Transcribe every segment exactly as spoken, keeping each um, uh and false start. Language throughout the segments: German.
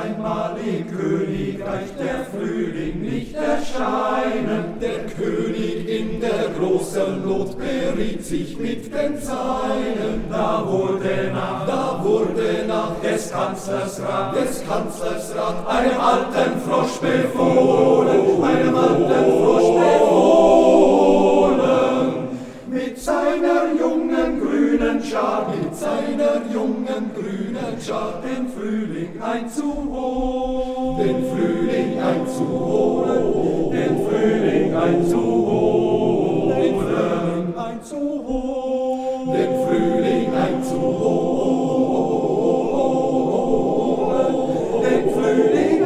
einmal im Königreich der Frühling nicht erscheinen. Der König in der großen Not beriet sich mit den Seinen. Da wurde nach, da wurde nach des Kanzlers Rat, des Kanzlers Rat, einem alten Frosch befohlen, einem alten Frosch befohlen, mit seiner jungen grünen Schar, mit seiner jungen grünen Schar, den Frühling einzuholen, den Frühling einzuholen, den Frühling einzuholen, den Frühling einzuholen, den Frühling einzuholen, den Frühling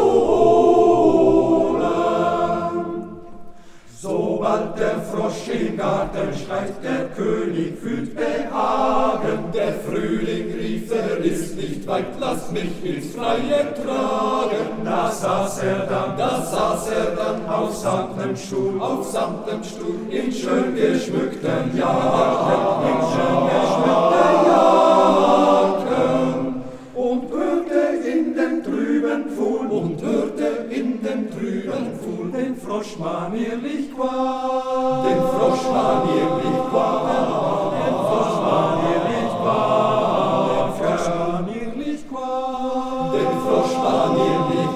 einzuholen. Sobald der Frosch im Garten schreit, der König fühlt Behagen. Der Frühling rief, er ist nicht weit, lass mich ins Freie tragen. Da saß er dann, da saß er dann auf samtnem Stuhl, auf samtnem Stuhl, in schön geschmückten Jacken, in schön geschmückten Jacken, und hörte in dem trüben Pfuhl, und hörte in dem trüben Pfuhl den Frosch manierlich quaken, den Frosch manierlich quaken, den Frosch manierlich quaken, den Frosch manierlich quaken, den Frosch manierlich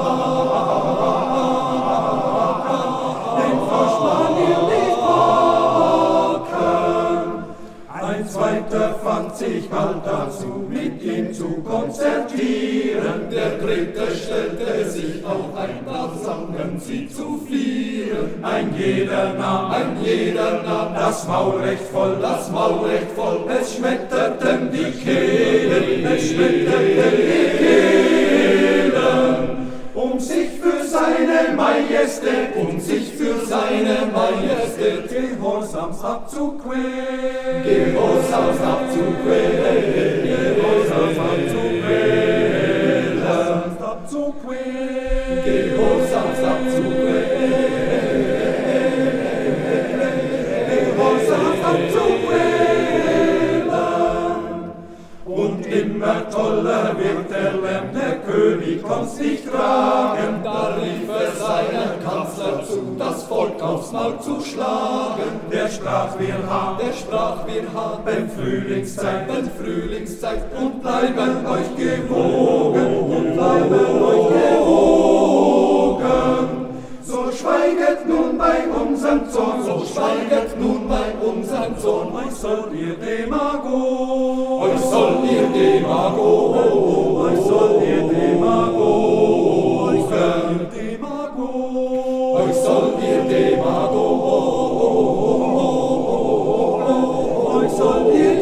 quaken, den Frosch manierlich quaken. Ein zweiter fand sich bald dazu, mit ihm zu konzertieren. Der dritte stellte sich auch ein, da sangen sie zu vieren. Ein jeder nahm, ein jeder nahm das Maul recht voll, das Maul recht voll. Es schmetterten die Kehlen, es schmetterten die Kehlen, um sich für seine Majestät, um sich für seine Majestät gehorsams abzuquälen, gehorsams abzuquälen, gehorsams abzuquälen, abzuquälen, gehorsams abzuquälen, gehorsams abzuquälen. Und immer toller wird der Lärm, der König konnt's nicht tragen. Da rief er seinem Kanzler zu, das Volk aufs Maul zu schlagen. Der sprach, wir haben, der sprach, wir haben Frühlingszeit, wenn Frühlingszeit, und bleiben euch gewogen, und bleiben euch gewogen. So schweiget nun bei unserem Zorn, so schweiget nun bei unserem Zorn. Euch sollt ihr Demagogen, euch sollt ihr Demagogen, euch sollt ihr Demagogen, euch sollt ihr Demagogen, euch sollt ihr Demagogen, euch sollt ihr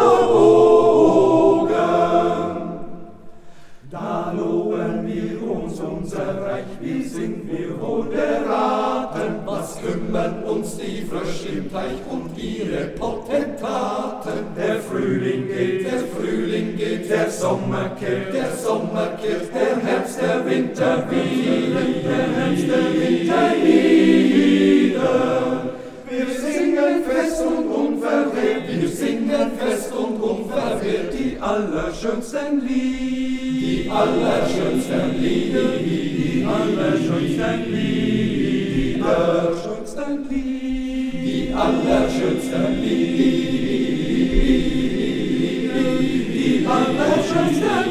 Demagogen. Da loben wir uns unser Reich, wie sind wir wohl beraten. Was kümmern uns die Frösche im Teich und ihre Potentaten? Der Frühling geht, der Frühling geht, der Sommer kehrt, der Sommer kehrt, der Herbst, der Winter wieder, der Herbst, der Winter wieder. Wir singen fest und unverwehrt, wir singen fest und unverwehrt die allerschönsten Lieder, die allerschönsten Lieder, die allerschönsten Lieder, die allerschönsten Lieder, die allerschönsten Lieder, die allerschönsten